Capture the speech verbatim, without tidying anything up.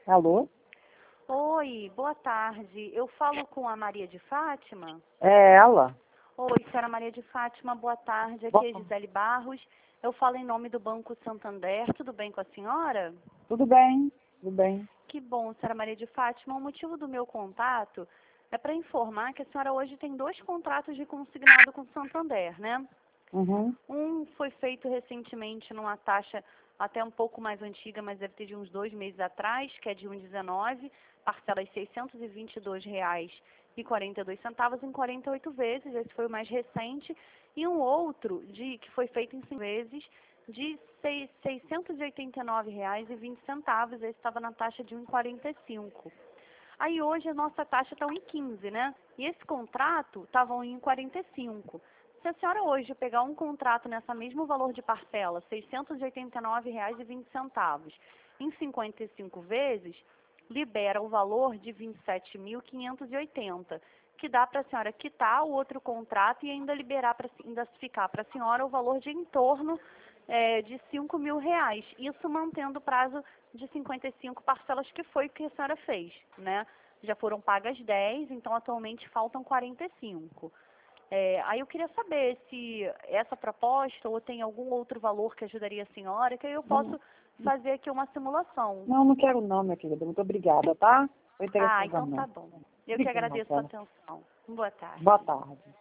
Alô? Oi, boa tarde. Eu falo com a Maria de Fátima? É ela? Oi, senhora Maria de Fátima, boa tarde. Aqui é Bom, Gisele Barros. Eu falo em nome do Banco Santander. Tudo bem com a senhora? tudo bem, tudo bem. Que bom, senhora Maria de Fátima. O motivo do meu contato é para informar que a senhora hoje tem dois contratos de consignado com o Santander, né? Uhum. Um foi feito recentemente numa taxa até um pouco mais antiga, mas deve ter de uns dois meses atrás, que é de um vírgula dezenove, parcelas seiscentos e vinte e dois reais e quarenta e dois centavos em quarenta e oito vezes. Esse foi o mais recente. E um outro de que foi feito em cinco vezes de seiscentos e oitenta e nove reais e vinte centavos. Esse estava na taxa de um vírgula quarenta e cinco. Aí hoje a nossa taxa está um vírgula quinze, né? E esse contrato estava um vírgula quarenta e cinco. Se a senhora hoje pegar um contrato nessa mesmo valor de parcela, seiscentos e oitenta e nove reais e vinte centavos, em cinquenta e cinco vezes, libera o valor de vinte e sete mil quinhentos e oitenta, que dá para a senhora quitar o outro contrato e ainda liberar para ainda ficar para a senhora o valor de em torno é, de cinco mil reais. Isso mantendo o prazo de cinquenta e cinco parcelas, que foi o que a senhora fez, né? Já foram pagas dez, então atualmente faltam quarenta e cinco. É, aí eu queria saber se essa proposta ou tem algum outro valor que ajudaria a senhora, que aí eu Não, posso fazer aqui uma simulação. não, não quero não, minha querida. Muito obrigada, tá? Foi Ah, interessante então tá não. bom. Eu que Obrigada. agradeço a atenção. Boa tarde. Boa tarde.